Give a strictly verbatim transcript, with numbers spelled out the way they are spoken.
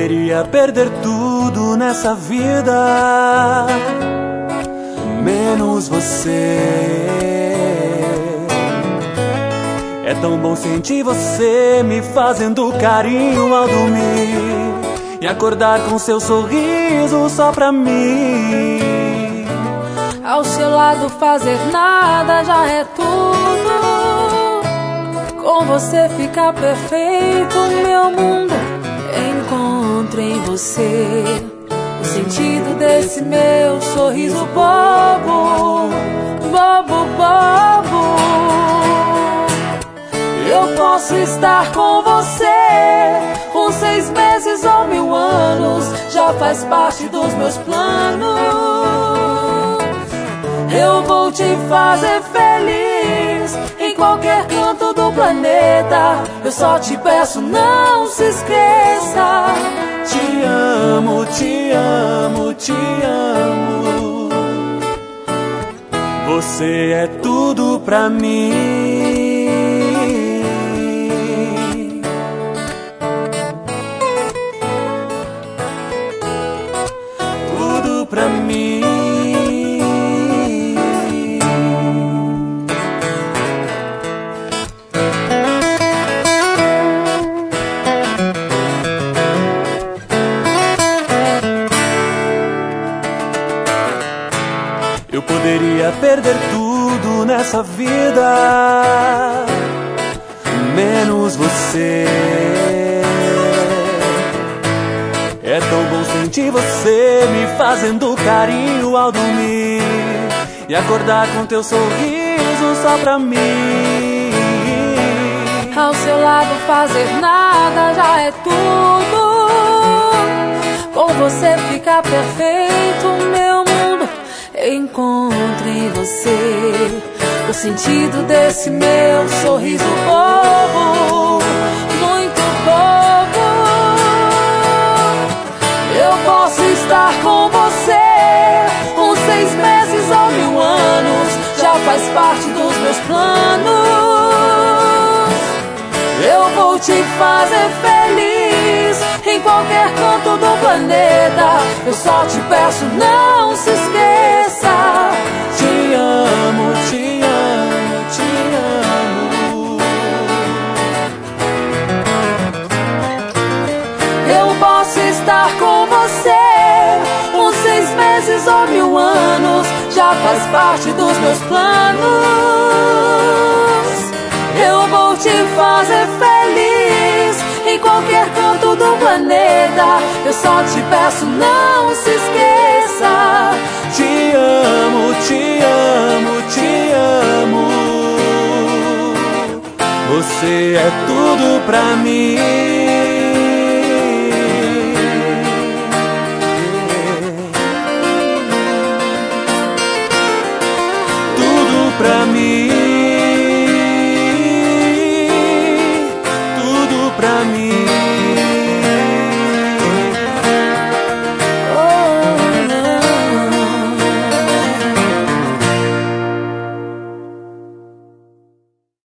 poderia perder tudo nessa vida, menos você. É tão bom sentir você me fazendo carinho ao dormir e acordar com seu sorriso só pra mim. Ao seu lado fazer nada já é tudo. Com você fica perfeito meu mundo. Encontro em você o sentido desse meu sorriso bobo, bobo, bobo. Eu posso estar com você uns seis meses ou mil anos, já faz parte dos meus planos. Eu vou te fazer feliz em qualquer canto do planeta. Eu só te peço, não se esqueça. Te amo, te amo, te amo. Você é tudo pra mim. Tudo pra mim. Eu poderia perder tudo nessa vida, menos você. É tão bom sentir você me fazendo carinho ao dormir e acordar com teu sorriso só pra mim. Ao seu lado fazer nada já é tudo. Com você fica perfeito meu mundo. Encontro em você o sentido desse meu sorriso bobo, muito bobo. Eu posso estar com você uns seis meses ou mil anos, já faz parte dos meus planos. Eu vou te fazer feliz em qualquer canto do planeta. Eu só te peço, não se esqueça. Te amo, te amo, te amo. Eu posso estar com você uns seis meses ou mil anos, já faz parte dos meus planos. Eu vou te fazer feliz em qualquer canto do planeta. Eu só te peço, não se esqueça. Te amo, te amo, te amo. Você é tudo pra mim. Tudo pra mim. Tudo pra mim.